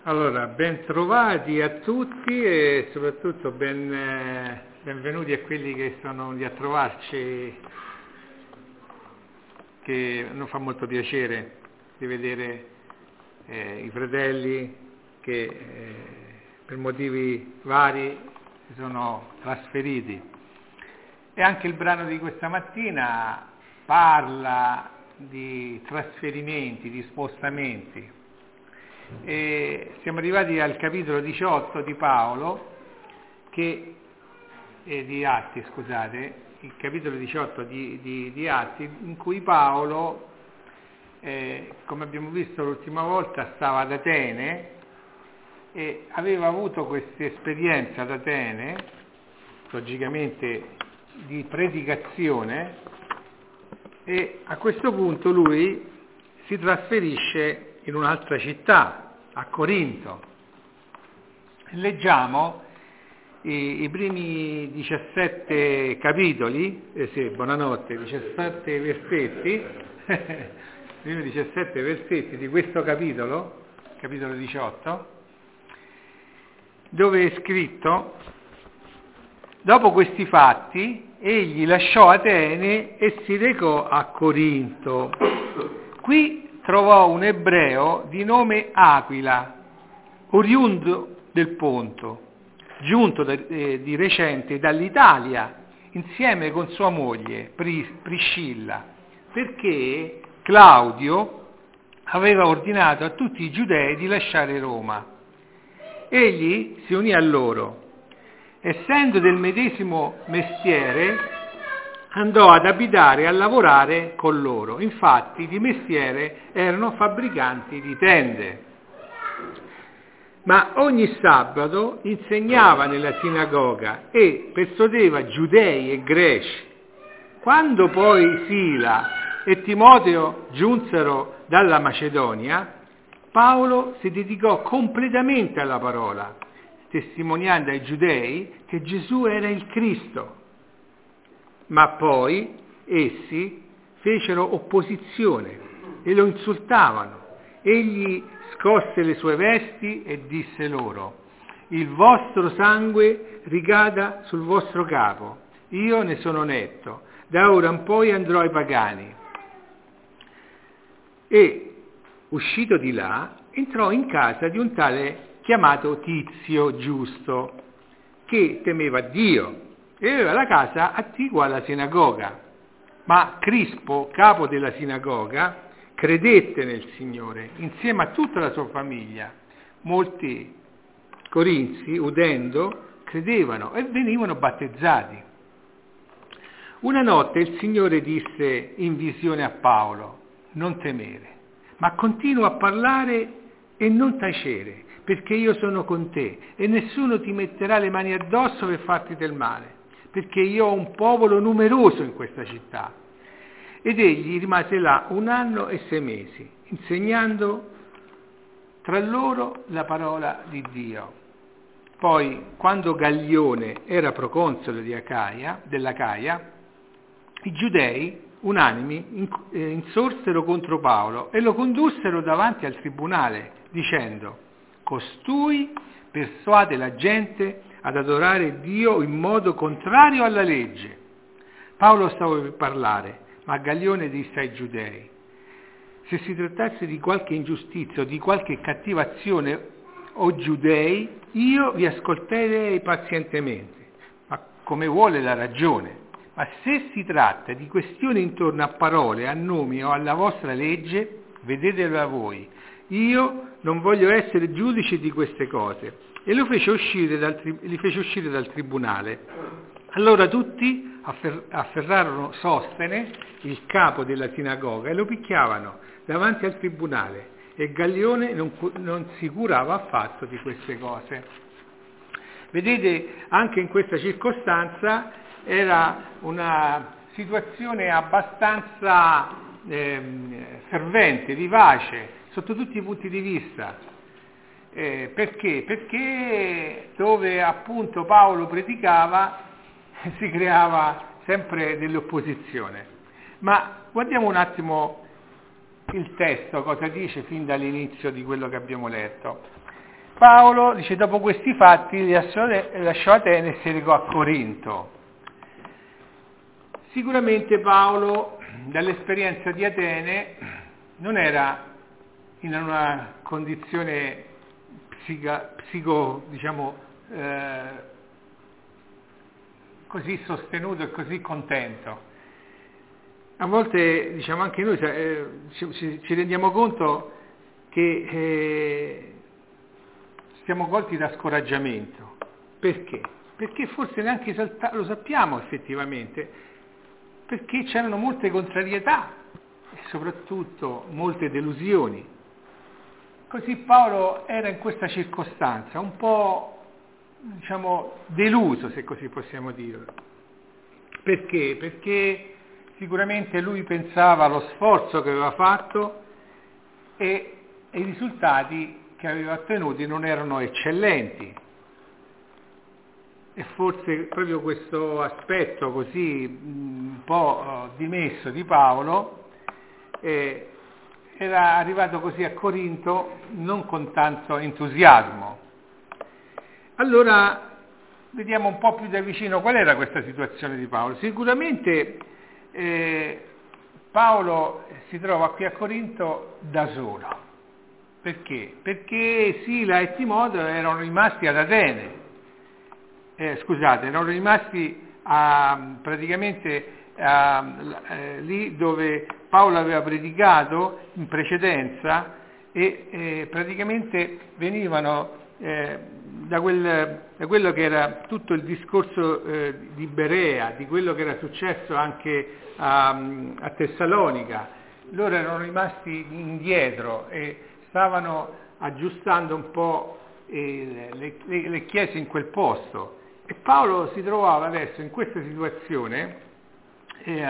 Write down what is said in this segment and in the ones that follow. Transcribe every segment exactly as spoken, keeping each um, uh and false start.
Allora, ben trovati a tutti e soprattutto ben, eh, benvenuti a quelli che sono venuti a trovarci, che non fa molto piacere di vedere eh, i fratelli che eh, per motivi vari si sono trasferiti. E anche il brano di questa mattina parla di trasferimenti, di spostamenti. E siamo arrivati al capitolo diciotto di Paolo, che, eh, di Atti, scusate, il capitolo diciotto di, di, di Atti, in cui Paolo, eh, come abbiamo visto l'ultima volta, stava ad Atene e aveva avuto questa esperienza ad Atene, logicamente di predicazione, e a questo punto lui si trasferisce in un'altra città, a Corinto. Leggiamo i, i primi diciassette capitoli, eh sì, buonanotte, diciassette versetti, i primi diciassette versetti di questo capitolo, capitolo diciotto, dove è scritto: dopo questi fatti, egli lasciò Atene e si recò a Corinto. Qui trovò un ebreo di nome Aquila, oriundo del Ponto, giunto da, eh, di recente dall'Italia, insieme con sua moglie Priscilla, perché Claudio aveva ordinato a tutti i giudei di lasciare Roma. Egli si unì a loro. Essendo del medesimo mestiere, andò ad abitare e a lavorare con loro. Infatti di mestiere erano fabbricanti di tende. Ma ogni sabato insegnava nella sinagoga e persuadeva giudei e greci. Quando poi Sila e Timoteo giunsero dalla Macedonia, Paolo si dedicò completamente alla parola, testimoniando ai giudei che Gesù era il Cristo. Ma poi essi fecero opposizione e lo insultavano. Egli scosse le sue vesti e disse loro: il vostro sangue ricada sul vostro capo, io ne sono netto, da ora in poi andrò ai pagani. E, uscito di là, entrò in casa di un tale chiamato Tizio Giusto, che temeva Dio e aveva la casa attigua alla sinagoga. Ma Crispo, capo della sinagoga, credette nel Signore insieme a tutta la sua famiglia. Molti corinzi, udendo, credevano e venivano battezzati. Una notte il Signore disse in visione a Paolo: non temere, ma continua a parlare e non tacere, perché io sono con te e nessuno ti metterà le mani addosso per farti del male, perché io ho un popolo numeroso in questa città. Ed egli rimase là un anno e sei mesi, insegnando tra loro la parola di Dio. Poi, quando Gaglione era proconsole di Acaia, dell'Acaia, i giudei unanimi insorsero contro Paolo e lo condussero davanti al tribunale, dicendo: costui persuade la gente ad adorare Dio in modo contrario alla legge. Paolo stava per parlare, ma Gaglione disse ai giudei: se si trattasse di qualche ingiustizia o di qualche cattiva azione, o giudei, io vi ascolterei pazientemente, ma come vuole la ragione. Ma se si tratta di questioni intorno a parole, a nomi o alla vostra legge, vedetelo a voi. Io non voglio essere giudice di queste cose. E lo fece uscire dal, li fece uscire dal tribunale. Allora tutti affer, afferrarono Sostene, il capo della sinagoga, e lo picchiavano davanti al tribunale. E Gaglione non, non si curava affatto di queste cose. Vedete, anche in questa circostanza era una situazione abbastanza eh, fervente, vivace, sotto tutti i punti di vista. Eh, perché? Perché dove appunto Paolo predicava si creava sempre dell'opposizione. Ma guardiamo un attimo il testo, cosa dice fin dall'inizio di quello che abbiamo letto. Paolo, dice, dopo questi fatti lasciò Atene e si recò a Corinto. Sicuramente Paolo, dall'esperienza di Atene, non era in una condizione psica, psico, diciamo, eh, così sostenuto e così contento. A volte, diciamo, anche noi eh, ci, ci rendiamo conto che eh, siamo colti da scoraggiamento. Perché? Perché forse neanche lo sappiamo effettivamente, perché c'erano molte contrarietà e soprattutto molte delusioni. Così Paolo era in questa circostanza, un po', diciamo, deluso, se così possiamo dire. Perché? Perché sicuramente lui pensava allo sforzo che aveva fatto e, e i risultati che aveva ottenuti non erano eccellenti. E forse proprio questo aspetto così un po' dimesso di Paolo eh, era arrivato così a Corinto non con tanto entusiasmo. Allora vediamo un po' più da vicino qual era questa situazione di Paolo. Sicuramente eh, Paolo si trova qui a Corinto da solo. Perché? Perché Sila e Timoteo erano rimasti ad Atene. Eh, scusate, erano rimasti a, praticamente a, eh, lì dove Paolo aveva predicato in precedenza e eh, praticamente venivano eh, da, quel, da quello che era tutto il discorso eh, di Berea, di quello che era successo anche a, a Tessalonica. Loro erano rimasti indietro e stavano aggiustando un po' eh, le, le, le chiese in quel posto. E Paolo si trovava adesso in questa situazione, eh,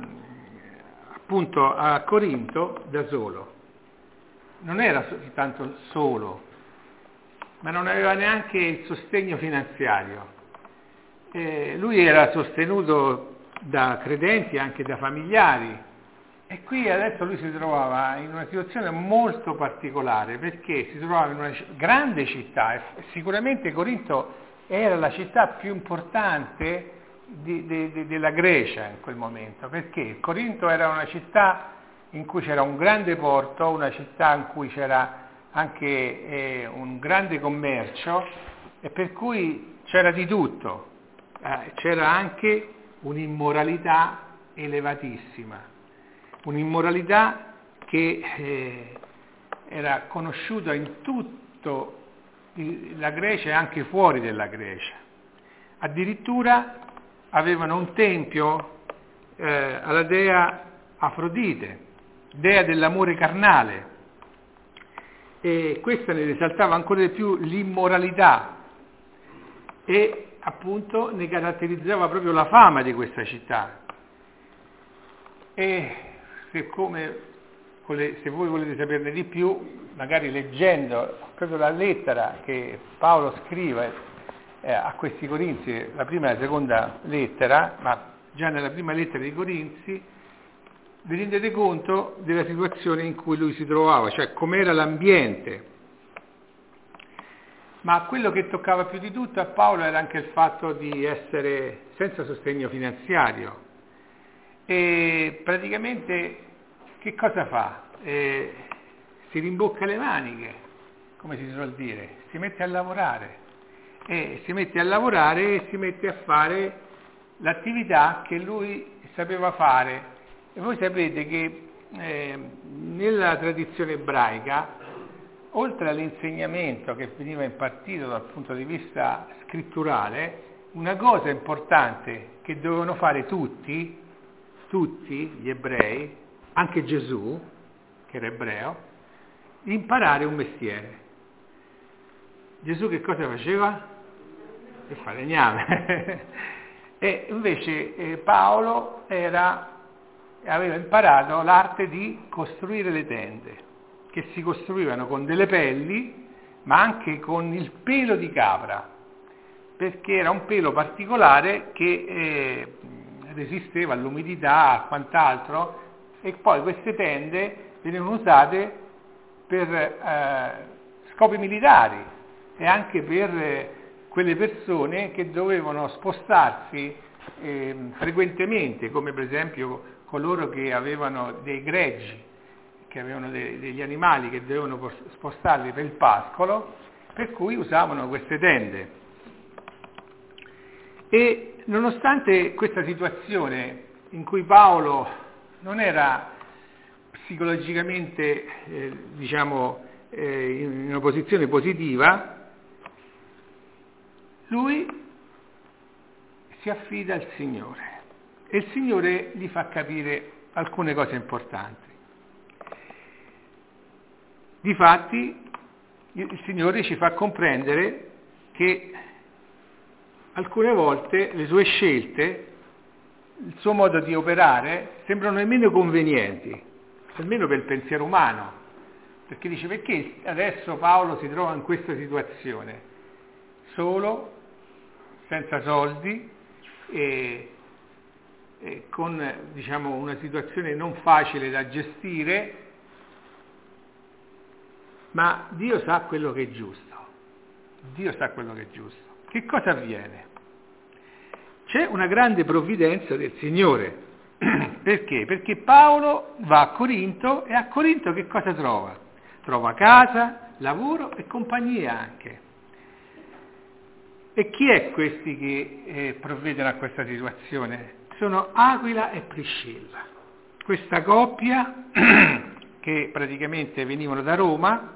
appunto a Corinto, da solo. Non era soltanto solo, ma non aveva neanche il sostegno finanziario. Eh, lui era sostenuto da credenti, anche da familiari, e qui adesso lui si trovava in una situazione molto particolare, perché si trovava in una grande città, e sicuramente Corinto era la città più importante di, di, di, della Grecia in quel momento, perché Corinto era una città in cui c'era un grande porto, una città in cui c'era anche eh, un grande commercio e per cui c'era di tutto, eh, c'era anche un'immoralità elevatissima, un'immoralità che eh, era conosciuta in tutto la Grecia e anche fuori della Grecia. Addirittura avevano un tempio eh, alla dea Afrodite, dea dell'amore carnale, e questa ne risaltava ancora di più l'immoralità e appunto ne caratterizzava proprio la fama di questa città. E se, come, se voi volete saperne di più, magari leggendo proprio la lettera che Paolo scrive eh, a questi Corinzi, la prima e la seconda lettera, ma già nella prima lettera dei Corinzi, vi rendete conto della situazione in cui lui si trovava, cioè com'era l'ambiente. Ma quello che toccava più di tutto a Paolo era anche il fatto di essere senza sostegno finanziario. E praticamente che cosa fa? Eh, si rimbocca le maniche, come si suol dire, si mette a lavorare e si mette a lavorare e si mette a fare l'attività che lui sapeva fare. E voi sapete che eh, nella tradizione ebraica, oltre all'insegnamento che veniva impartito dal punto di vista scritturale, una cosa importante che dovevano fare tutti, tutti gli ebrei, anche Gesù, che era ebreo, imparare un mestiere. Gesù che cosa faceva? Il falegname. E invece eh, Paolo era, aveva imparato l'arte di costruire le tende, che si costruivano con delle pelli, ma anche con il pelo di capra, perché era un pelo particolare che eh, resisteva all'umidità, a quant'altro, e poi queste tende venivano usate per eh, scopi militari, e anche per eh, quelle persone che dovevano spostarsi eh, frequentemente, come per esempio coloro che avevano dei greggi, che avevano de- degli animali che dovevano pos- spostarli per il pascolo, per cui usavano queste tende. E nonostante questa situazione in cui Paolo non era psicologicamente, eh, diciamo, eh, in una posizione positiva, lui si affida al Signore e il Signore gli fa capire alcune cose importanti. Difatti, il Signore ci fa comprendere che alcune volte le sue scelte, il suo modo di operare, sembrano nemmeno convenienti, almeno per il pensiero umano, perché dice: perché adesso Paolo si trova in questa situazione, solo, senza soldi e, e con, diciamo, una situazione non facile da gestire, ma Dio sa quello che è giusto, Dio sa quello che è giusto. Che cosa avviene? C'è una grande provvidenza del Signore. Perché? Perché Paolo va a Corinto e a Corinto che cosa trova? Trova casa, lavoro e compagnia anche. E chi è questi che eh, provvedono a questa situazione? Sono Aquila e Priscilla, questa coppia che praticamente venivano da Roma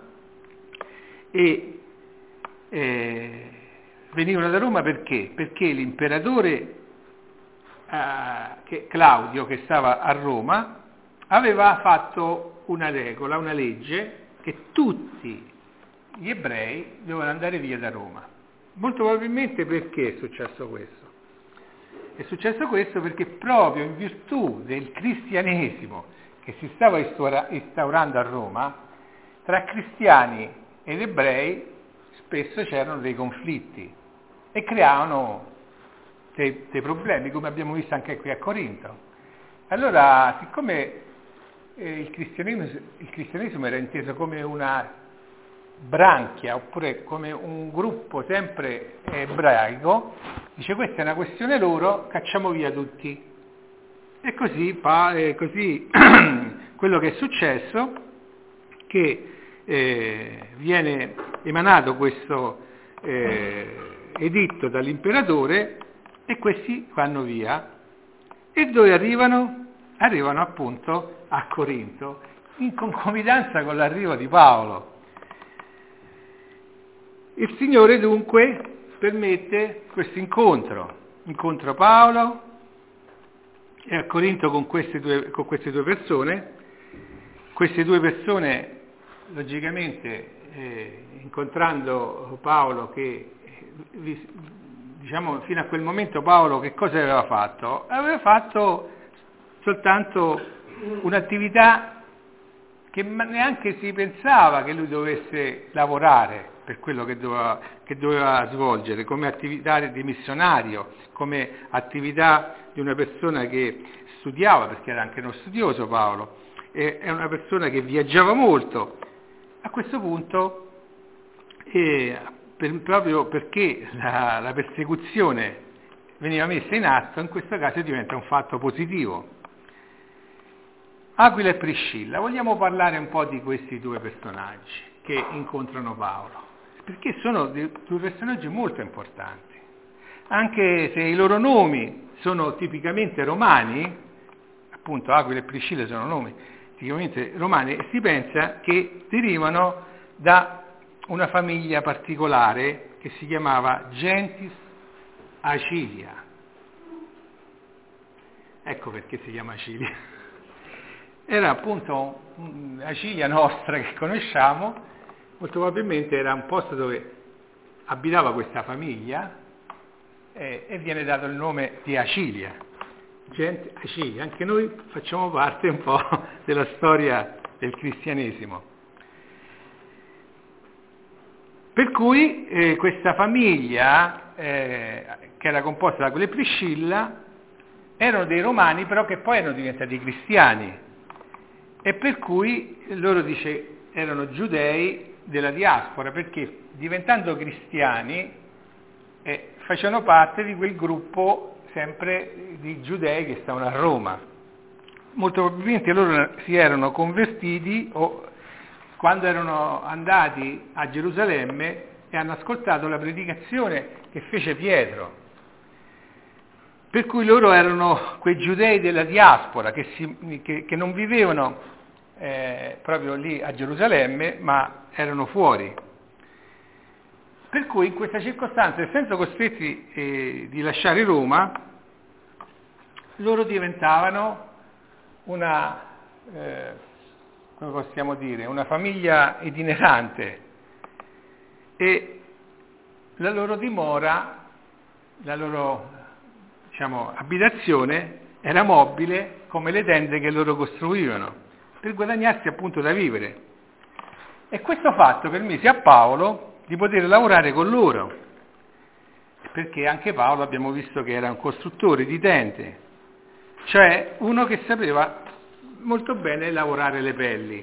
e eh, venivano da Roma perché? Perché l'imperatore eh, che, Claudio, che stava a Roma, aveva fatto una regola, una legge, che tutti gli ebrei dovevano andare via da Roma. Molto probabilmente perché è successo questo? È successo questo perché proprio in virtù del cristianesimo che si stava instaurando a Roma, tra cristiani ed ebrei spesso c'erano dei conflitti e creavano dei, dei problemi, come abbiamo visto anche qui a Corinto. Allora, siccome eh, il, cristianesimo, il cristianesimo era inteso come una branchia, oppure come un gruppo sempre ebraico, dice: questa è una questione loro, cacciamo via tutti. E così, pa, eh, così quello che è successo, che eh, viene emanato questo eh, editto dall'imperatore e questi vanno via. E dove arrivano? Arrivano appunto a Corinto, in concomitanza con l'arrivo di Paolo. Il Signore dunque permette questo incontro, incontra Paolo e a Corinto con queste due, con queste due persone. Queste due persone, logicamente, eh, incontrando Paolo, che eh, diciamo fino a quel momento Paolo che cosa aveva fatto? Aveva fatto soltanto un'attività che neanche si pensava che lui dovesse lavorare per quello che doveva, che doveva svolgere, come attività di missionario, come attività di una persona che studiava, perché era anche uno studioso Paolo, è una persona che viaggiava molto. A questo punto, eh, per, proprio perché la, la persecuzione veniva messa in atto, in questo caso diventa un fatto positivo. Aquila e Priscilla, vogliamo parlare un po' di questi due personaggi che incontrano Paolo, perché sono due personaggi molto importanti, anche se i loro nomi sono tipicamente romani, appunto Aquila e Priscilla sono nomi tipicamente romani, e si pensa che derivano da una famiglia particolare che si chiamava Gentis Acilia. Ecco perché si chiama Acilia. Era appunto la Acilia nostra che conosciamo, molto probabilmente era un posto dove abitava questa famiglia eh, e viene dato il nome di Acilia, gente Acilia. Anche noi facciamo parte un po' della storia del cristianesimo. Per cui eh, questa famiglia, eh, che era composta da quelle Priscilla, erano dei romani però che poi erano diventati cristiani. E per cui loro dice erano giudei della diaspora, perché diventando cristiani eh, facevano parte di quel gruppo sempre di giudei che stavano a Roma. Molto probabilmente loro si erano convertiti o quando erano andati a Gerusalemme e hanno ascoltato la predicazione che fece Pietro. Per cui loro erano quei giudei della diaspora che, si, che, che non vivevano eh, proprio lì a Gerusalemme, ma erano fuori. Per cui in questa circostanza, essendo costretti eh, di lasciare Roma, loro diventavano una, eh, come possiamo dire, una famiglia itinerante e la loro dimora, la loro diciamo, abitazione era mobile come le tende che loro costruivano per guadagnarsi appunto da vivere. E questo fatto permise a Paolo di poter lavorare con loro, perché anche Paolo abbiamo visto che era un costruttore di tende, cioè uno che sapeva molto bene lavorare le pelli.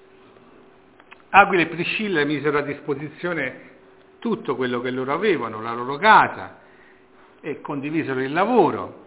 Aquila e Priscilla misero a disposizione tutto quello che loro avevano, la loro casa, e condivisero il lavoro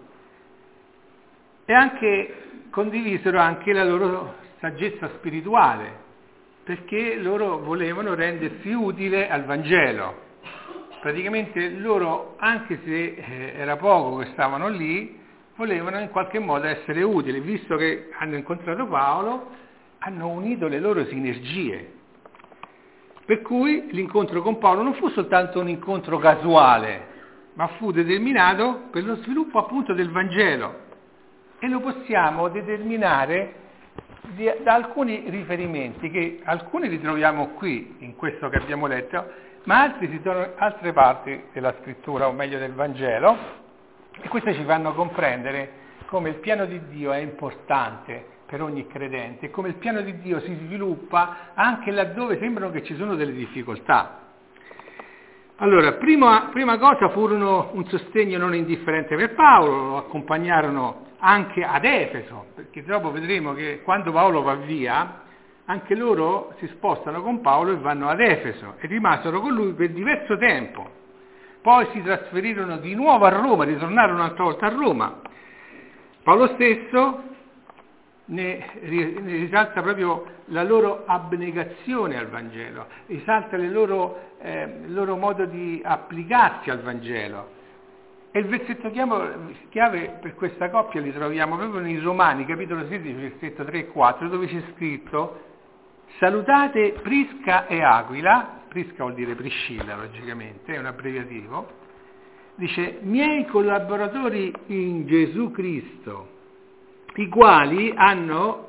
e anche condivisero anche la loro saggezza spirituale, perché loro volevano rendersi utile al Vangelo. Praticamente loro, anche se eh, era poco che stavano lì, volevano in qualche modo essere utili, visto che hanno incontrato Paolo, hanno unito le loro sinergie. Per cui l'incontro con Paolo non fu soltanto un incontro casuale, ma fu determinato per lo sviluppo appunto del Vangelo. E lo possiamo determinare di, da alcuni riferimenti, che alcuni li troviamo qui, in questo che abbiamo letto, ma altri si trovano in altre parti della scrittura, o meglio del Vangelo, e queste ci fanno comprendere come il piano di Dio è importante per ogni credente, e come il piano di Dio si sviluppa anche laddove sembrano che ci sono delle difficoltà. Allora, prima, prima cosa furono un sostegno non indifferente per Paolo, lo accompagnarono anche ad Efeso, perché dopo vedremo che quando Paolo va via, anche loro si spostano con Paolo e vanno ad Efeso e rimasero con lui per diverso tempo. Poi si trasferirono di nuovo a Roma, ritornarono un'altra volta a Roma. Paolo stesso ne, ne risalta proprio la loro abnegazione al Vangelo, risalta le loro, eh, il loro modo di applicarsi al Vangelo. E il versetto chiave per questa coppia li troviamo proprio nei Romani, capitolo sedici, versetto tre e quattro, dove c'è scritto: salutate Prisca e Aquila, Prisca vuol dire Priscilla logicamente, è un abbreviativo, dice miei collaboratori in Gesù Cristo, i quali hanno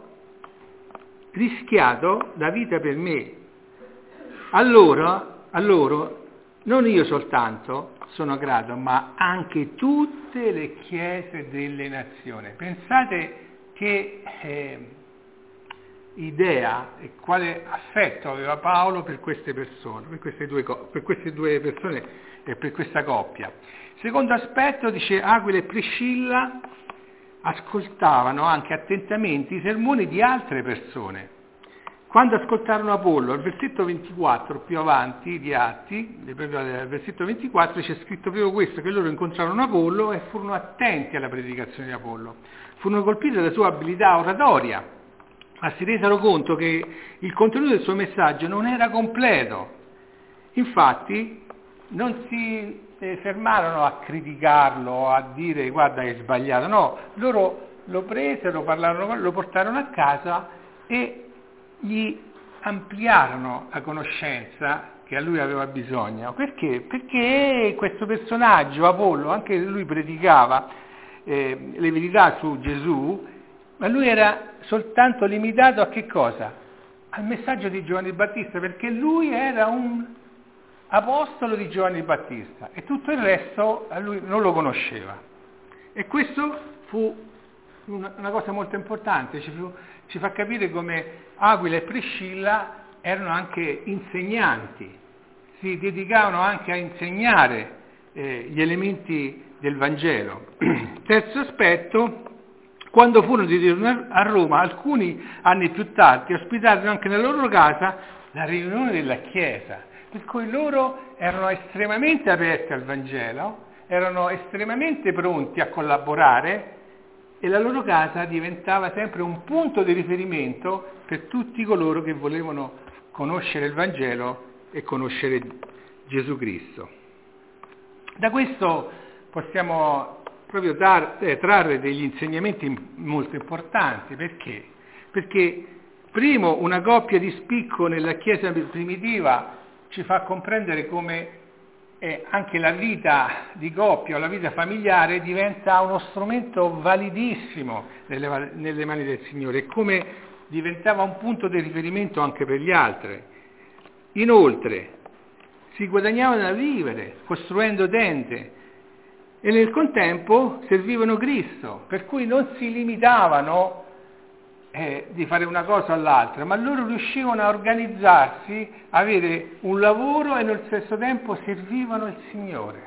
rischiato la vita per me. Allora, a loro, non io soltanto sono grato, ma anche tutte le chiese delle nazioni. Pensate che eh, idea e quale affetto aveva Paolo per queste persone, per queste due, per queste due persone e per questa coppia. Secondo aspetto, dice Aquila e Priscilla ascoltavano anche attentamente i sermoni di altre persone. Quando ascoltarono Apollo, al versetto ventiquattro, più avanti di Atti, al versetto ventiquattro c'è scritto proprio questo, che loro incontrarono Apollo e furono attenti alla predicazione di Apollo. Furono colpiti dalla sua abilità oratoria, ma si resero conto che il contenuto del suo messaggio non era completo. Infatti non si eh, fermarono a criticarlo, a dire guarda che è sbagliato, no, loro lo presero, parlarono, lo portarono a casa e gli ampliarono la conoscenza che a lui aveva bisogno. Perché? Perché questo personaggio, Apollo, anche lui predicava eh, le verità su Gesù, ma lui era soltanto limitato a che cosa? Al messaggio di Giovanni Battista, perché lui era un apostolo di Giovanni Battista e tutto il resto a lui non lo conosceva. E questo fu una, una cosa molto importante, ci, fu, ci fa capire come Aquila e Priscilla erano anche insegnanti, si dedicavano anche a insegnare eh, gli elementi del Vangelo. Terzo aspetto, quando furono di ritorno a Roma, alcuni anni più tardi ospitarono anche nella loro casa la riunione della Chiesa, per cui loro erano estremamente aperti al Vangelo, erano estremamente pronti a collaborare e la loro casa diventava sempre un punto di riferimento per tutti coloro che volevano conoscere il Vangelo e conoscere Gesù Cristo. Da questo possiamo proprio dar, eh, trarre degli insegnamenti molto importanti. Perché? Perché, primo, una coppia di spicco nella Chiesa primitiva ci fa comprendere come eh, anche la vita di coppia o la vita familiare diventa uno strumento validissimo nelle, nelle mani del Signore e come diventava un punto di riferimento anche per gli altri. Inoltre, si guadagnavano da vivere, costruendo tende, e nel contempo servivano Cristo, per cui non si limitavano eh, di fare una cosa o l'altra, ma loro riuscivano a organizzarsi, avere un lavoro e nello stesso tempo servivano il Signore.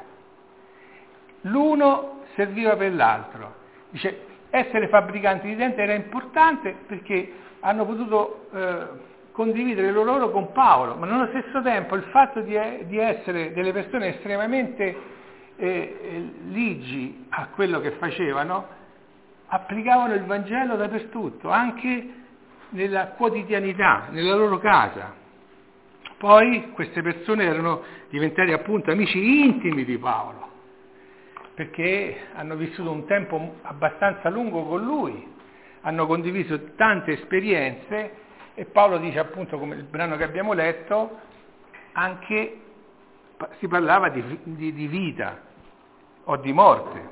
L'uno serviva per l'altro. Dice, essere fabbricanti di tende era importante perché hanno potuto eh, condividere lo loro con Paolo, ma nello stesso tempo il fatto di, di essere delle persone estremamente eh, ligi a quello che facevano, applicavano il Vangelo dappertutto, anche nella quotidianità, nella loro casa. Poi queste persone erano diventate appunto amici intimi di Paolo, perché hanno vissuto un tempo abbastanza lungo con lui, hanno condiviso tante esperienze e Paolo dice appunto, come il brano che abbiamo letto, anche si parlava di, di, di vita o di morte.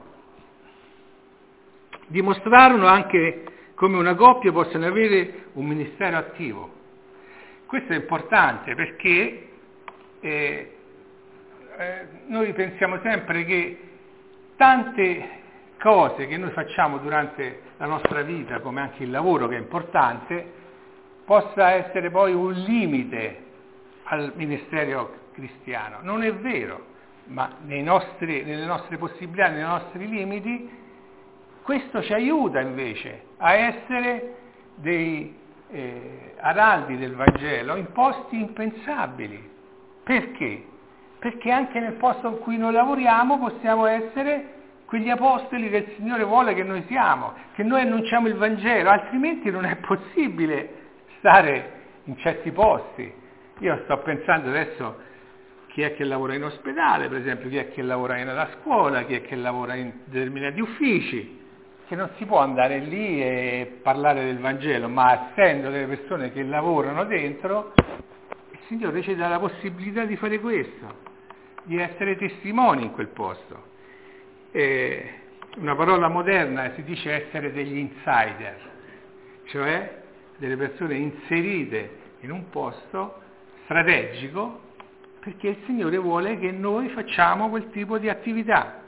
Dimostrarono anche come una coppia possa avere un ministero attivo. Questo è importante perché eh, eh, noi pensiamo sempre che tante cose che noi facciamo durante la nostra vita, come anche il lavoro che è importante, possa essere poi un limite al ministero cristiano. Non è vero, ma nei nostri, nelle nostre possibilità, nei nostri limiti, questo ci aiuta invece a essere dei eh, araldi del Vangelo in posti impensabili. Perché? Perché anche nel posto in cui noi lavoriamo possiamo essere quegli apostoli che il Signore vuole che noi siamo, che noi annunciamo il Vangelo, altrimenti non è possibile stare in certi posti. Io sto pensando adesso chi è che lavora in ospedale, per esempio, chi è che lavora nella scuola, chi è che lavora in determinati uffici, che non si può andare lì e parlare del Vangelo, ma essendo delle persone che lavorano dentro, il Signore ci dà la possibilità di fare questo, di essere testimoni in quel posto. Eh, una parola moderna si dice essere degli insider, cioè delle persone inserite in un posto strategico perché il Signore vuole che noi facciamo quel tipo di attività.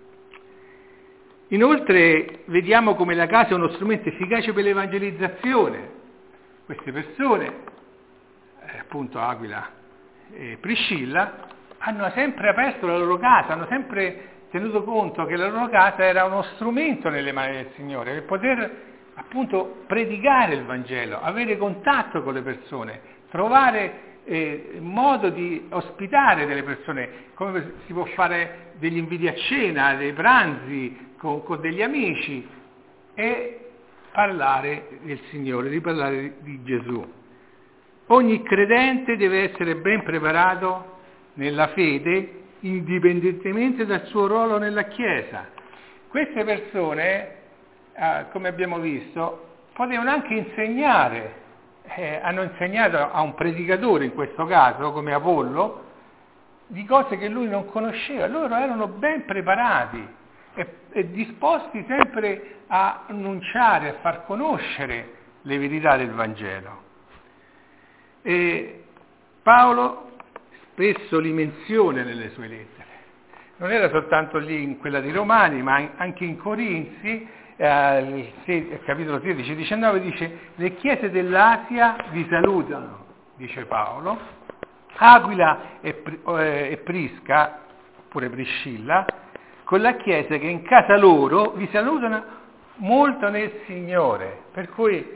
Inoltre vediamo come la casa è uno strumento efficace per l'evangelizzazione. Queste persone, eh, appunto Aquila e Priscilla, hanno sempre aperto la loro casa, hanno sempre tenuto conto che la loro casa era uno strumento nelle mani del Signore per poter appunto predicare il Vangelo, avere contatto con le persone, trovare eh, modo di ospitare delle persone, come si può fare degli inviti a cena, dei pranzi con, con degli amici e parlare del Signore, di parlare di Gesù. Ogni credente deve essere ben preparato nella fede indipendentemente dal suo ruolo nella Chiesa. Queste persone, eh, come abbiamo visto, potevano anche insegnare, eh, hanno insegnato a un predicatore in questo caso, come Apollo, di cose che lui non conosceva. Loro erano ben preparati e, e disposti sempre a annunciare, a far conoscere le verità del Vangelo. E Paolo spesso li menziona nelle sue lettere. Non era soltanto lì in quella di Romani, ma anche in Corinzi, eh, il capitolo sedici diciannove dice: le chiese dell'Asia vi salutano, dice Paolo. Aquila e, e Prisca, oppure Priscilla, con la chiesa che in casa loro vi salutano molto nel Signore. Per cui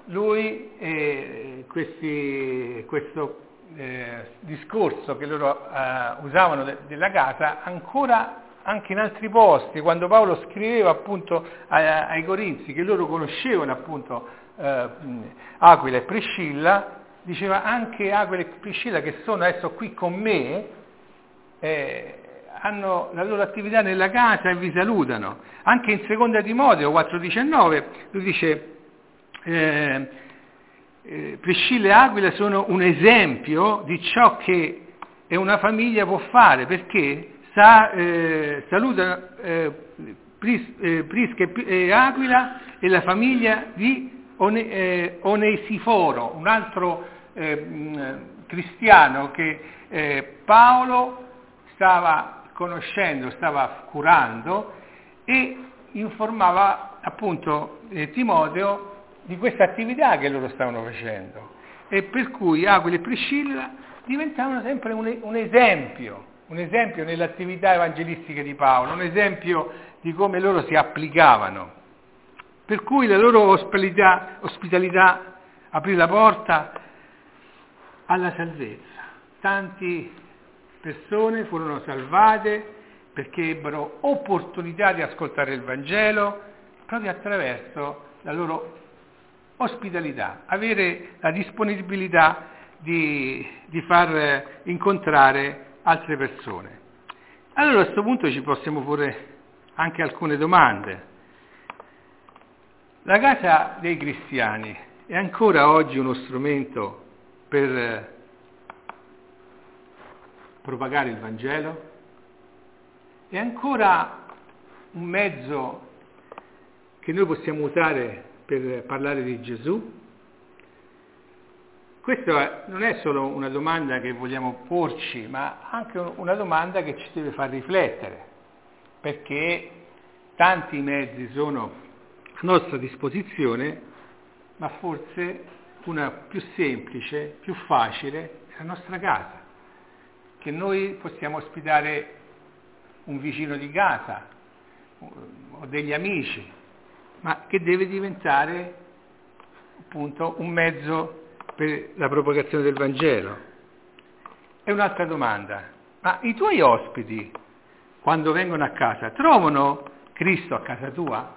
lui eh, questi, questo eh, discorso che loro eh, usavano de- della casa ancora anche in altri posti, quando Paolo scriveva appunto ai, ai Corinzi che loro conoscevano appunto eh, Aquila e Priscilla, diceva anche Aquila e Priscilla che sono adesso qui con me, eh, hanno la loro attività nella casa e vi salutano. Anche in seconda Timoteo quattro diciannove lui dice eh, eh, Priscilla e Aquila sono un esempio di ciò che una famiglia può fare, perché sa, eh, salutano eh, Pris, eh, Prisca e Aquila e la famiglia di One, eh, Onesiforo, un altro eh, mh, cristiano che eh, Paolo stava conoscendo, stava curando e informava appunto eh, Timoteo di questa attività che loro stavano facendo, e per cui Aquila e Priscilla diventavano sempre un, un esempio, un esempio nell'attività evangelistica di Paolo, un esempio di come loro si applicavano. Per cui la loro ospitalità, ospitalità aprì la porta alla salvezza. Tante persone furono salvate perché ebbero opportunità di ascoltare il Vangelo proprio attraverso la loro ospitalità, avere la disponibilità di, di far incontrare altre persone. Allora a questo punto ci possiamo porre anche alcune domande. La casa dei cristiani è ancora oggi uno strumento per propagare il Vangelo? È ancora un mezzo che noi possiamo usare per parlare di Gesù? Questa non è solo una domanda che vogliamo porci, ma anche una domanda che ci deve far riflettere, perché tanti mezzi sono a nostra disposizione, ma forse una più semplice, più facile è la nostra casa, che noi possiamo ospitare un vicino di casa o degli amici, ma che deve diventare appunto un mezzo per la propagazione del Vangelo. E un'altra domanda: ma i tuoi ospiti, quando vengono a casa, trovano Cristo a casa tua?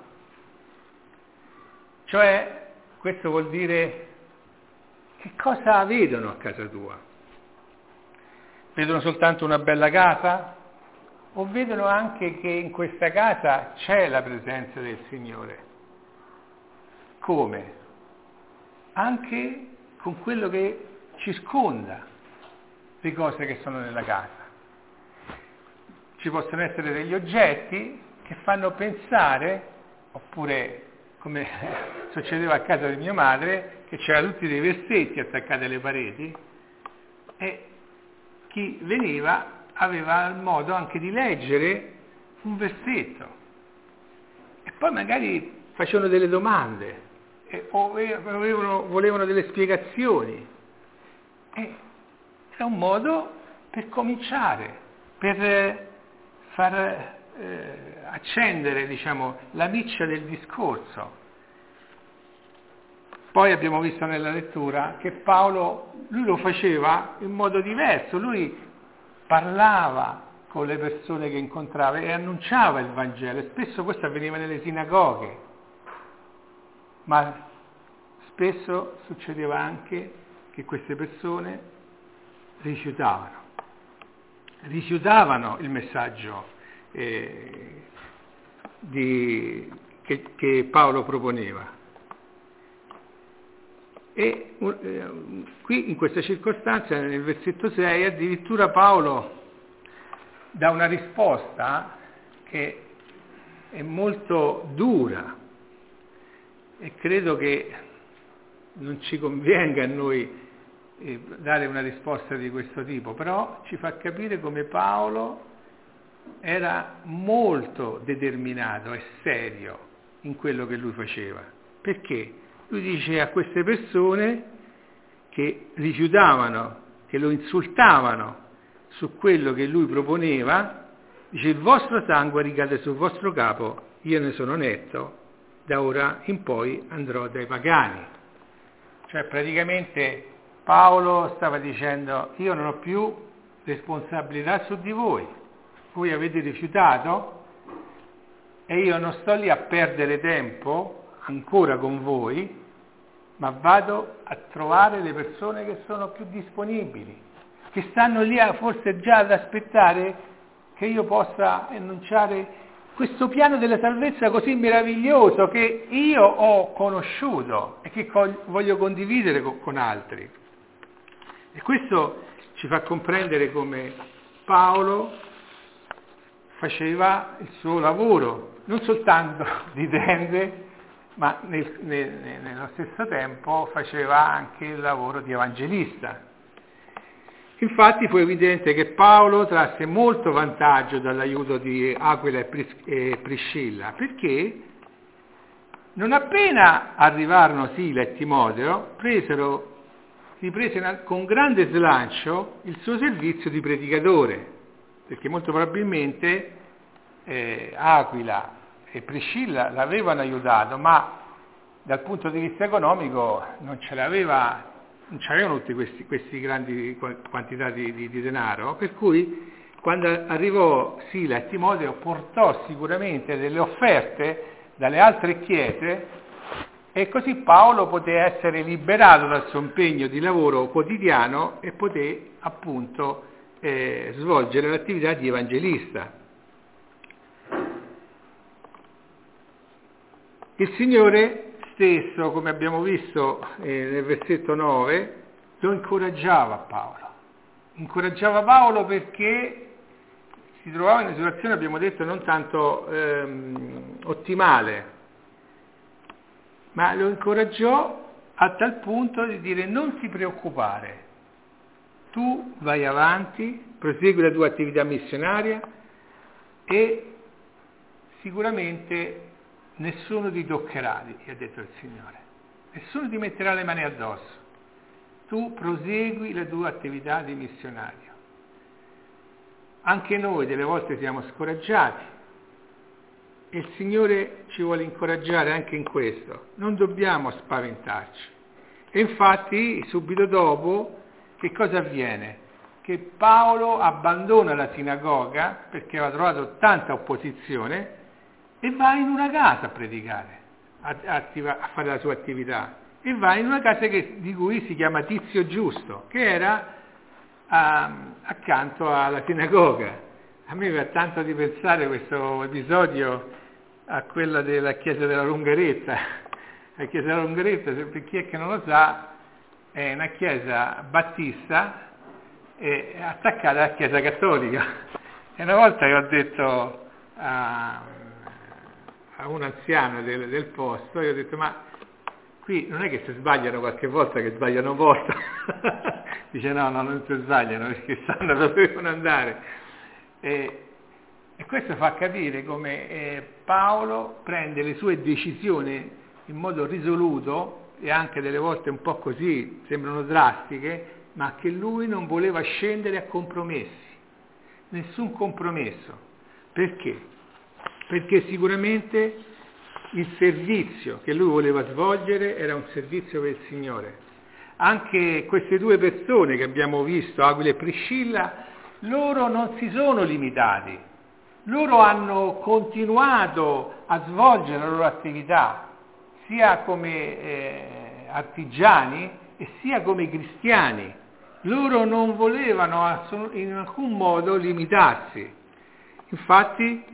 Cioè, questo vuol dire, che cosa vedono a casa tua? Vedono soltanto una bella casa? O vedono anche che in questa casa c'è la presenza del Signore? Come? Anche con quello che circonda le cose che sono nella casa. Ci possono essere degli oggetti che fanno pensare, oppure come succedeva a casa di mia madre, che c'erano tutti dei versetti attaccati alle pareti, e chi veniva aveva il modo anche di leggere un versetto, e poi magari facevano delle domande, e, o avevano, volevano delle spiegazioni, e era un modo per cominciare, per far eh, accendere, diciamo, la miccia del discorso. Poi abbiamo visto nella lettura che Paolo, lui lo faceva in modo diverso, lui parlava con le persone che incontrava e annunciava il Vangelo, e spesso questo avveniva nelle sinagoghe, ma spesso succedeva anche che queste persone rifiutavano, rifiutavano il messaggio eh, di, che, che Paolo proponeva. E eh, qui in questa circostanza, nel versetto sei, addirittura Paolo dà una risposta che è molto dura, e credo che non ci convenga a noi eh, dare una risposta di questo tipo, però ci fa capire come Paolo era molto determinato e serio in quello che lui faceva. Perché? Lui dice a queste persone che rifiutavano, che lo insultavano su quello che lui proponeva, dice: il vostro sangue ricade sul vostro capo, io ne sono netto, da ora in poi andrò dai pagani. Cioè praticamente Paolo stava dicendo: io non ho più responsabilità su di voi, voi avete rifiutato e io non sto lì a perdere tempo ancora con voi, ma vado a trovare le persone che sono più disponibili, che stanno lì a, forse già ad aspettare che io possa annunciare questo piano della salvezza così meraviglioso che io ho conosciuto e che voglio condividere con, con altri. E questo ci fa comprendere come Paolo faceva il suo lavoro, non soltanto di tende, ma nel, nel, nello stesso tempo faceva anche il lavoro di evangelista. Infatti fu evidente che Paolo trasse molto vantaggio dall'aiuto di Aquila e, Pris- e Priscilla, perché non appena arrivarono Sila e Timoteo, presero, riprese con grande slancio il suo servizio di predicatore, perché molto probabilmente eh, Aquila e Priscilla l'avevano aiutato, ma dal punto di vista economico non ce l'aveva, non c'avevano tutte questi, questi grandi quantità di, di, di denaro, per cui quando arrivò Sila e Timoteo portò sicuramente delle offerte dalle altre chiese e così Paolo poté essere liberato dal suo impegno di lavoro quotidiano e poté appunto eh, svolgere l'attività di evangelista. Il Signore stesso, come abbiamo visto eh, nel versetto nove, lo incoraggiava Paolo. Incoraggiava Paolo perché si trovava in una situazione, abbiamo detto, non tanto ehm, ottimale, ma lo incoraggiò a tal punto di dire: non ti preoccupare, tu vai avanti, prosegui la tua attività missionaria e sicuramente nessuno ti toccherà, gli ha detto il Signore, nessuno ti metterà le mani addosso, tu prosegui la tua attività di missionario. Anche noi delle volte siamo scoraggiati e il Signore ci vuole incoraggiare anche in questo, non dobbiamo spaventarci. E infatti subito dopo che cosa avviene? Che Paolo abbandona la sinagoga perché aveva trovato tanta opposizione e va in una casa a predicare, a, attiva, a fare la sua attività, e va in una casa che, di cui si chiama Tizio Giusto, che era a, accanto alla sinagoga. A me va tanto di pensare questo episodio a quella della chiesa della Lungheretta. La chiesa della Lungheretta, per chi è che non lo sa, è una chiesa battista e attaccata alla chiesa cattolica. E una volta io ho detto a a un anziano del, del posto, io ho detto: ma qui non è che si sbagliano qualche volta, che sbagliano posto? Dice: no, no, non si sbagliano perché sanno dove devono andare. E, e questo fa capire come eh, Paolo prende le sue decisioni in modo risoluto e anche delle volte un po' così, sembrano drastiche, ma che lui non voleva scendere a compromessi, nessun compromesso. Perché? Perché sicuramente il servizio che lui voleva svolgere era un servizio per il Signore. Anche queste due persone che abbiamo visto, Aquila e Priscilla, loro non si sono limitati, loro hanno continuato a svolgere la loro attività, sia come eh, artigiani e sia come cristiani. Loro non volevano in alcun modo limitarsi. Infatti,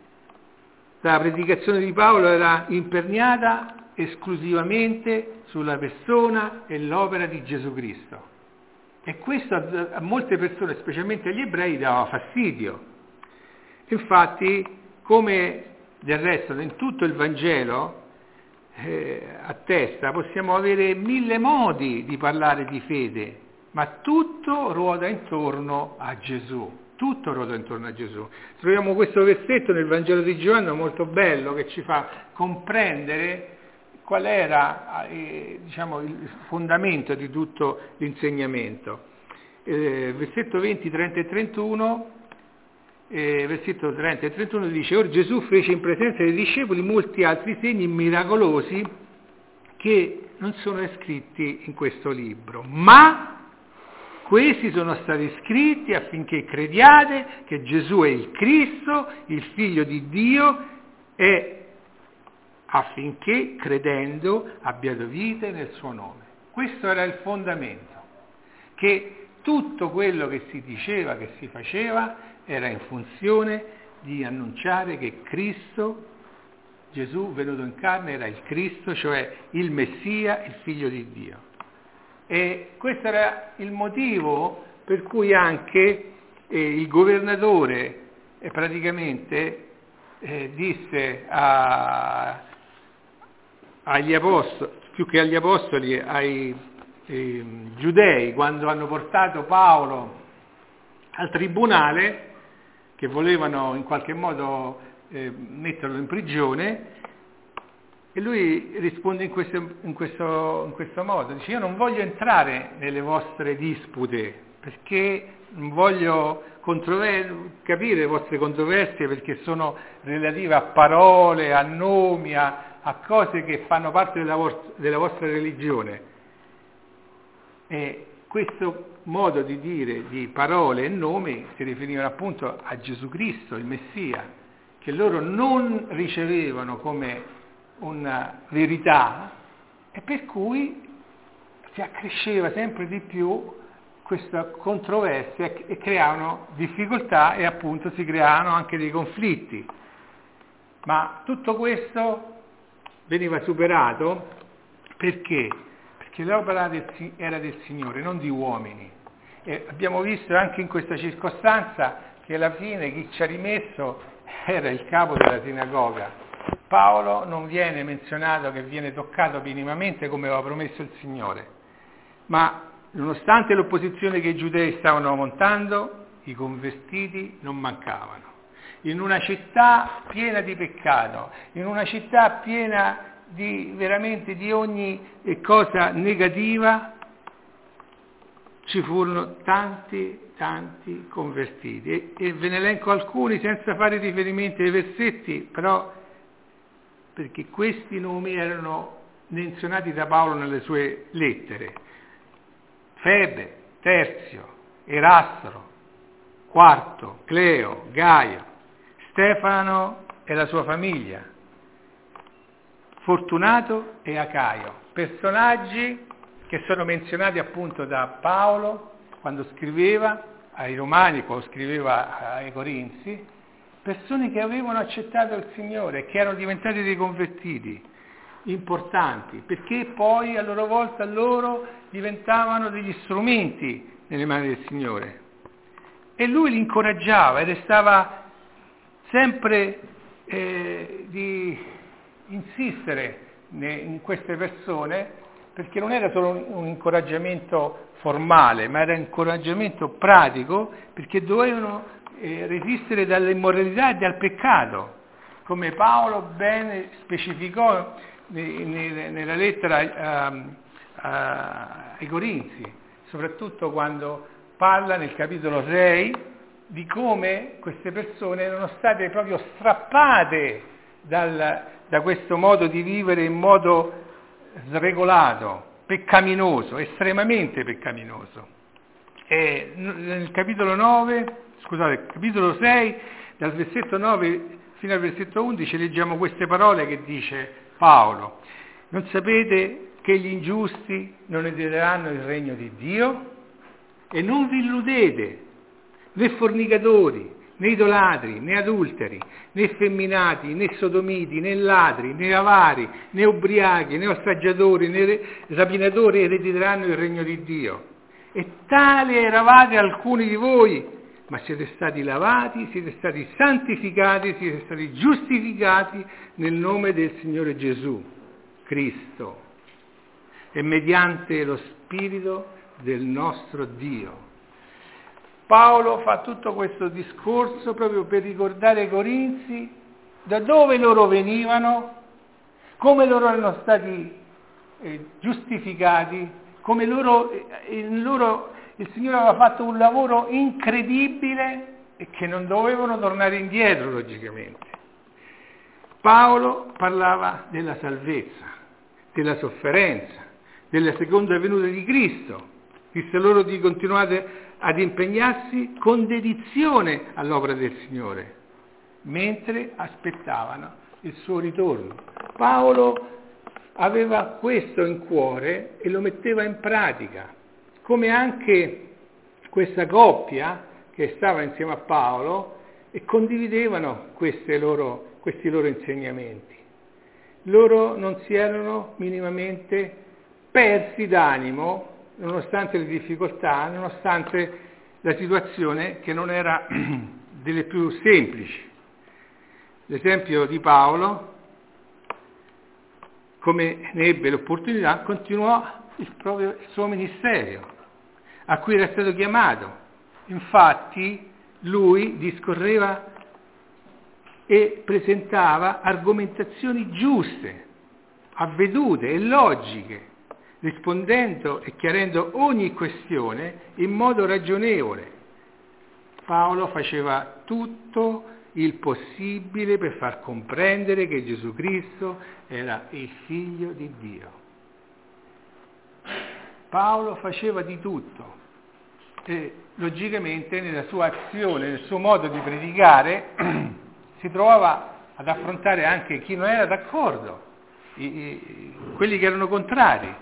la predicazione di Paolo era imperniata esclusivamente sulla persona e l'opera di Gesù Cristo. E questo a, a molte persone, specialmente agli ebrei, dava fastidio. Infatti, come del resto in tutto il Vangelo eh, attesta, possiamo avere mille modi di parlare di fede, ma tutto ruota intorno a Gesù. Tutto ruota intorno a Gesù. Troviamo questo versetto nel Vangelo di Giovanni molto bello che ci fa comprendere qual era eh, diciamo, il fondamento di tutto l'insegnamento. Eh, versetto venti, trenta e trentuno, eh, versetto trenta e trentuno dice: Or Gesù fece in presenza dei discepoli molti altri segni miracolosi che non sono scritti in questo libro, ma questi sono stati scritti affinché crediate che Gesù è il Cristo, il Figlio di Dio, e affinché credendo abbiate vita nel suo nome. Questo era il fondamento, che tutto quello che si diceva, che si faceva, era in funzione di annunciare che Cristo, Gesù venuto in carne, era il Cristo, cioè il Messia, il Figlio di Dio. E questo era il motivo per cui anche eh, il governatore eh, praticamente eh, disse a, agli apostoli, più che agli apostoli, ai eh, giudei, quando hanno portato Paolo al tribunale, che volevano in qualche modo eh, metterlo in prigione, e lui risponde in questo, in, questo, in questo modo, dice: io non voglio entrare nelle vostre dispute, perché non voglio controver- capire le vostre controversie, perché sono relative a parole, a nomi, a, a cose che fanno parte della, vor- della vostra religione. E questo modo di dire di parole e nomi si riferivano appunto a Gesù Cristo, il Messia, che loro non ricevevano come una verità, e per cui si accresceva sempre di più questa controversia e creavano difficoltà, e appunto si creavano anche dei conflitti. Ma tutto questo veniva superato perché? Perché l'opera del, era del Signore, non di uomini. E abbiamo visto anche in questa circostanza che alla fine chi ci ha rimesso era il capo della sinagoga. Paolo non viene menzionato che viene toccato minimamente come aveva promesso il Signore, ma nonostante l'opposizione che i giudei stavano montando, i convertiti non mancavano. In una città piena di peccato, in una città piena di veramente di ogni cosa negativa, ci furono tanti, tanti convertiti. E, e ve ne elenco alcuni senza fare riferimenti ai versetti, però perché questi nomi erano menzionati da Paolo nelle sue lettere: Febe, Terzio, Erastro, Quarto, Cleo, Gaio, Stefano e la sua famiglia, Fortunato e Acaio, personaggi che sono menzionati appunto da Paolo quando scriveva ai Romani, quando scriveva ai Corinzi, persone che avevano accettato il Signore, che erano diventati dei convertiti importanti, perché poi a loro volta loro diventavano degli strumenti nelle mani del Signore. E lui li incoraggiava e restava sempre eh, di insistere in queste persone, perché non era solo un incoraggiamento formale, ma era un incoraggiamento pratico, perché dovevano eh, resistere dall'immoralità e dal peccato, come Paolo ben specificò nella lettera um, uh, ai Corinzi, soprattutto quando parla nel capitolo sei di come queste persone erano state proprio strappate dal, da questo modo di vivere in modo sregolato, peccaminoso, estremamente peccaminoso. E nel capitolo nove, scusate, capitolo sei, dal versetto nove fino al versetto undici leggiamo queste parole che dice Paolo: non sapete che gli ingiusti non erediteranno il regno di Dio? E non vi illudete, né fornicatori, né idolatri, né adulteri, né effeminati, né sodomiti, né ladri, né avari, né ubriachi, né oltraggiatori, né rapinatori erediteranno il regno di Dio. E tali eravate alcuni di voi, ma siete stati lavati, siete stati santificati, siete stati giustificati nel nome del Signore Gesù Cristo e mediante lo Spirito del nostro Dio. Paolo fa tutto questo discorso proprio per ricordare ai Corinzi da dove loro venivano, come loro erano stati eh, giustificati, come loro, il, loro, il Signore aveva fatto un lavoro incredibile e che non dovevano tornare indietro, logicamente. Paolo parlava della salvezza, della sofferenza, della seconda venuta di Cristo. Disse loro di continuare ad impegnarsi con dedizione all'opera del Signore, mentre aspettavano il suo ritorno. Paolo aveva questo in cuore e lo metteva in pratica, come anche questa coppia che stava insieme a Paolo e condividevano queste loro, questi loro insegnamenti. Loro non si erano minimamente persi d'animo, nonostante le difficoltà, nonostante la situazione che non era delle più semplici. L'esempio di Paolo, come ne ebbe l'opportunità, continuò il, proprio, il suo ministero, a cui era stato chiamato. Infatti lui discorreva e presentava argomentazioni giuste, avvedute e logiche, rispondendo e chiarendo ogni questione in modo ragionevole. Paolo faceva tutto il possibile per far comprendere che Gesù Cristo era il Figlio di Dio. Paolo faceva di tutto e logicamente nella sua azione, nel suo modo di predicare, si trovava ad affrontare anche chi non era d'accordo, i, i, quelli che erano contrari.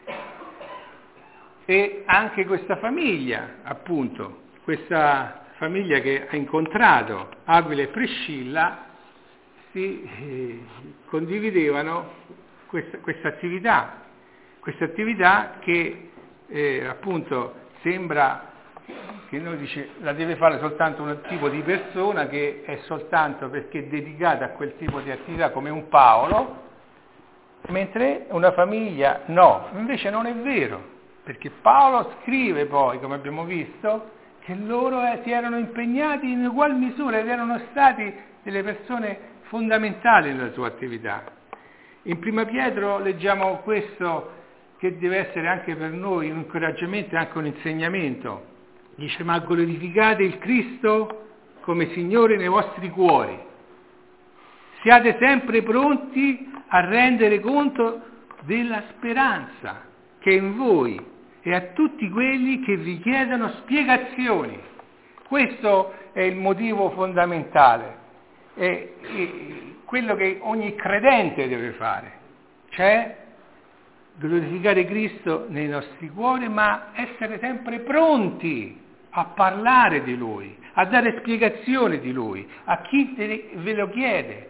E anche questa famiglia, appunto, questa famiglia che ha incontrato Aquila e Priscilla, si eh, condividevano questa, questa attività, questa attività che eh, appunto sembra che noi dice la deve fare soltanto un tipo di persona che è soltanto perché è dedicata a quel tipo di attività come un Paolo, mentre una famiglia no, invece non è vero. Perché Paolo scrive poi, come abbiamo visto, che loro eh, si erano impegnati in ugual misura ed erano stati delle persone fondamentali nella sua attività. In Prima Pietro leggiamo questo che deve essere anche per noi un incoraggiamento e anche un insegnamento. Dice: ma glorificate il Cristo come Signore nei vostri cuori. Siate sempre pronti a rendere conto della speranza che è in voi e a tutti quelli che vi chiedono spiegazioni. Questo è il motivo fondamentale, è, è quello che ogni credente deve fare, cioè glorificare Cristo nei nostri cuori, ma essere sempre pronti a parlare di Lui, a dare spiegazioni di Lui, a chi ve lo chiede.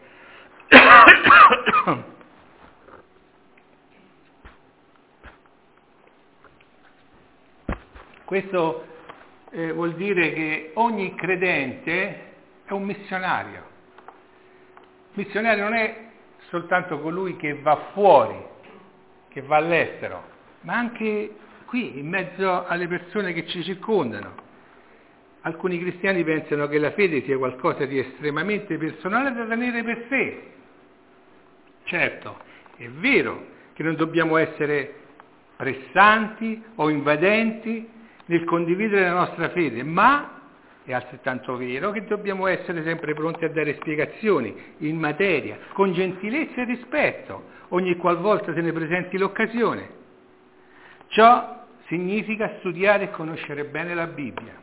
Questo eh, vuol dire che ogni credente è un missionario. Missionario non è soltanto colui che va fuori, che va all'estero, ma anche qui, in mezzo alle persone che ci circondano. Alcuni cristiani pensano che la fede sia qualcosa di estremamente personale da tenere per sé. Certo, è vero che non dobbiamo essere pressanti o invadenti nel condividere la nostra fede, ma è altrettanto vero che dobbiamo essere sempre pronti a dare spiegazioni in materia, con gentilezza e rispetto, ogni qualvolta se ne presenti l'occasione. Ciò significa studiare e conoscere bene la Bibbia.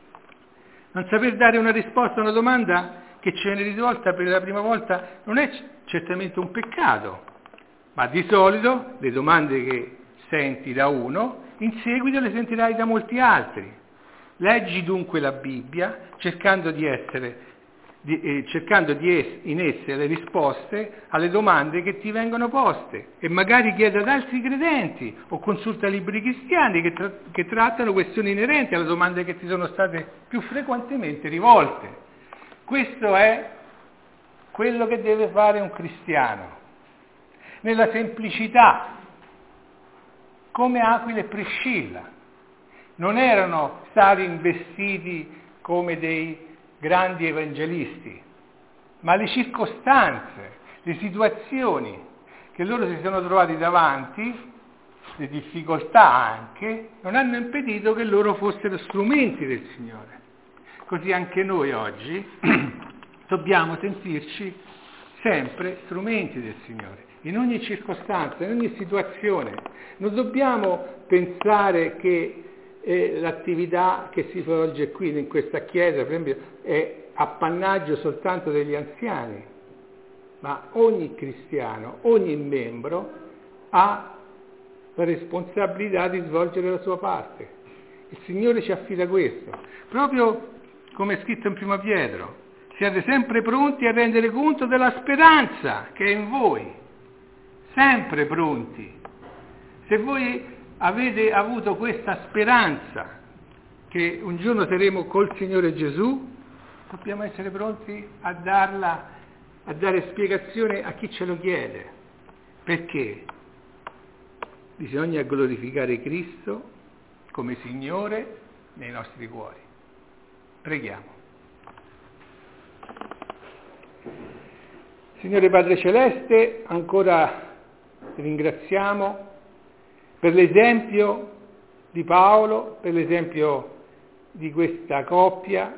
Non saper dare una risposta a una domanda che ci viene rivolta per la prima volta non è certamente un peccato, ma di solito le domande che senti da uno, in seguito le sentirai da molti altri. Leggi dunque la Bibbia cercando di essere, di, eh, cercando di es- in esse le risposte alle domande che ti vengono poste e magari chiedi ad altri credenti o consulta libri cristiani che, tra- che trattano questioni inerenti alle domande che ti sono state più frequentemente rivolte. Questo è quello che deve fare un cristiano, nella semplicità, come Aquila e Priscilla. Non erano stati investiti come dei grandi evangelisti, ma le circostanze, le situazioni che loro si sono trovati davanti, le difficoltà anche, non hanno impedito che loro fossero strumenti del Signore. Così anche noi oggi dobbiamo sentirci sempre strumenti del Signore, in ogni circostanza, in ogni situazione. Non dobbiamo pensare che eh, l'attività che si svolge qui, in questa chiesa, per esempio, è appannaggio soltanto degli anziani, ma ogni cristiano, ogni membro ha la responsabilità di svolgere la sua parte. Il Signore ci affida questo, proprio come è scritto in Prima Pietro: siate sempre pronti a rendere conto della speranza che è in voi, sempre pronti. Se voi avete avuto questa speranza che un giorno saremo col Signore Gesù, dobbiamo essere pronti a darla, a dare spiegazione a chi ce lo chiede. Perché? Bisogna glorificare Cristo come Signore nei nostri cuori. Preghiamo. Signore Padre Celeste, ancora ti ringraziamo per l'esempio di Paolo, per l'esempio di questa coppia,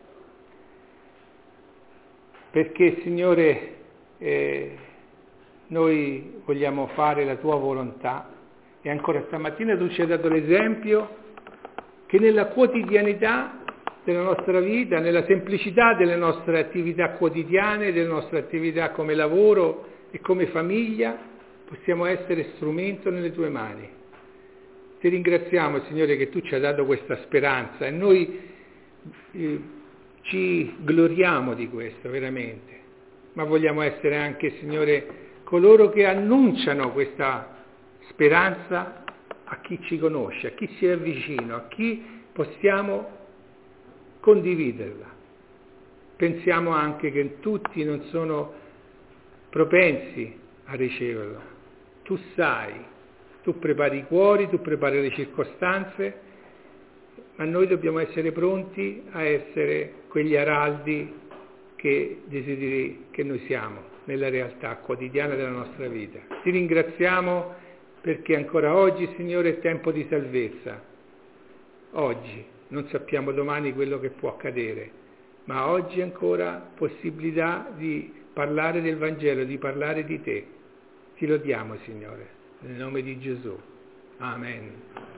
perché Signore eh, noi vogliamo fare la tua volontà. E ancora stamattina tu ci hai dato l'esempio che nella quotidianità della nostra vita, nella semplicità delle nostre attività quotidiane, delle nostre attività come lavoro e come famiglia, possiamo essere strumento nelle tue mani. Ti ringraziamo, Signore, che tu ci hai dato questa speranza e noi eh, ci gloriamo di questo, veramente. Ma vogliamo essere anche, Signore, coloro che annunciano questa speranza a chi ci conosce, a chi si è vicino, a chi possiamo condividerla. Pensiamo anche che tutti non sono propensi a riceverla. Tu sai, tu prepari i cuori, tu prepari le circostanze, ma noi dobbiamo essere pronti a essere quegli araldi che desideri che noi siamo nella realtà quotidiana della nostra vita. Ti ringraziamo perché ancora oggi, Signore, è tempo di salvezza. Oggi, non sappiamo domani quello che può accadere, ma oggi ancora possibilità di parlare del Vangelo, di parlare di te. Ti lodiamo, Signore, nel nome di Gesù. Amen.